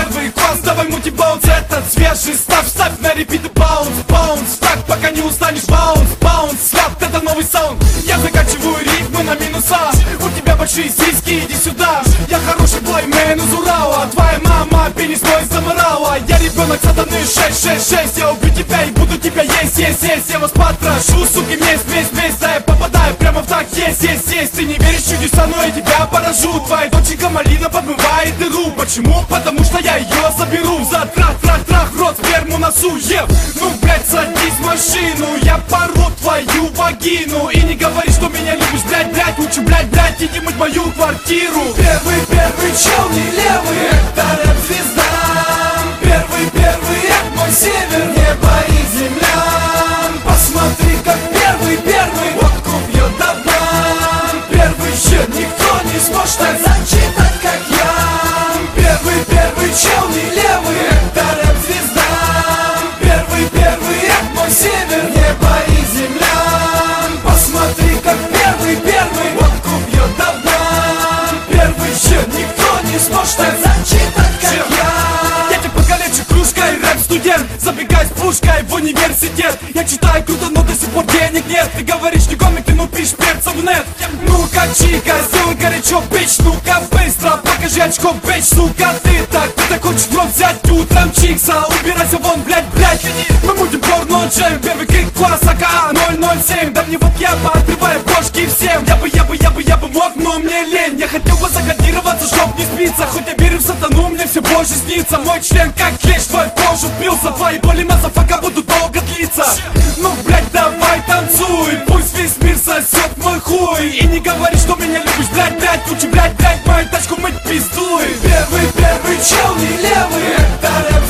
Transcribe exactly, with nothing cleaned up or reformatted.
первый класс. Давай мути баунс, этот свежий. Ставь, ставь на репит и баунс, баунс. Так, пока не устанешь, баунс, баунс. Свят, это новый саунд. Я заканчиваю ритмы на минуса. У тебя большие сиськи, иди сюда. Я хороший плеймен из Урала. Твоя мама пенис мой заморала. Я ребенок сатаны шесть шесть шесть. Я убью тебя и буду тебя есть, есть, есть. Я вас потрошу, суки, месть, месть, месть. Да я попадаю прямо в так, есть, есть, есть. Ты не веришь в чудеса, но я тебя поражу. Твоя доченька малина подмывает дыру. Почему? Потому что я ее заберу. За трах, трах, трах, рот, сперму носу, ев. Ну, блядь, садись в машину. Я пору твою вагину. И не говори, что меня любишь, блядь, блядь. Лучше, блядь, блядь, иди мыть мою квартиру. Первый, первый чел не левый, это рэп-звезда. Первый, первый, это мой север, небо и земля. Посмотри, как первый, первый водку пьет до дна. Первый щит никто не сможет так зачитать, как я. Первый, первый чел не левый, это рэп-звезда. Первый, первый, это мой север, небо и земля. Посмотри, как первый, первый водку пьет до дна. Первый щит никто не сможет так зачитать, как я. Я тебя покалечу кружкой, рэп-студент. Забегай с пушкой в университет. Я читаю круто, но до сих пор денег нет. Ты говоришь не комик, ты ну пишешь перца в нет. Ну-ка, чика, сделай горячо, бич. Ну-ка, быстро, покажи очко, бич. Сука, ты так, ты так хочешь в рот взять утром чикса. Убирайся вон, блядь, блядь. Мы будем порно джем, первый крик класс, АК ноль ноль семь. Да мне вот я поотрываю бошки всем. Я бы, я бы, я бы, я бы мог, но мне лень. Я хотел бы закодироваться, чтоб не спиться. Хоть я верю в сатану, мне все больше снится. Мой член как клещ, твой в кожу впился. Твои боли мазафака будут долго длиться. Ну, блядь, давай танцуй. Пусть весь мир сосет мой хуй. И не говори, что меня любишь, блядь, блядь. Лучше, блядь, блядь, мою тачку мыть пиздуй. Первый, первый чел не левый, это рэп